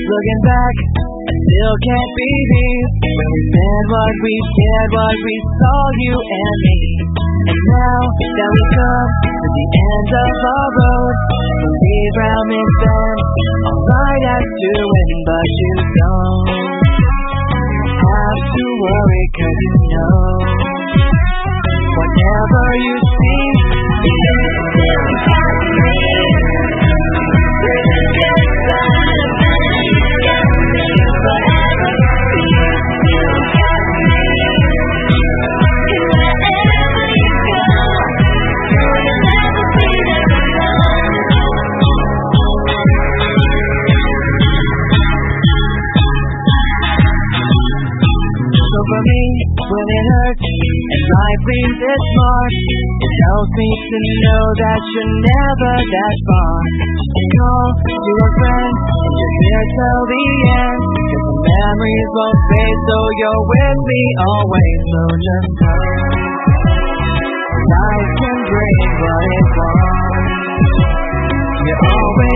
Looking back, I still can't believe when we said what we did, what we saw, you and me. And now that we've come to the end of our road, believe round and bend, alright as to win, but you don't have to worry, 'cause you know whatever you see, you still got me. We're the good side of mine, you got me forever. You got me. And wherever you go, you'll never be there alone. So for me, when it hurts and life leaves its mark, it helps me to know that you're never that far. Just call to a friend and you're here till the end, 'cause the memories won't fade, so you're with me always. So just know life can bring what it wants. You're always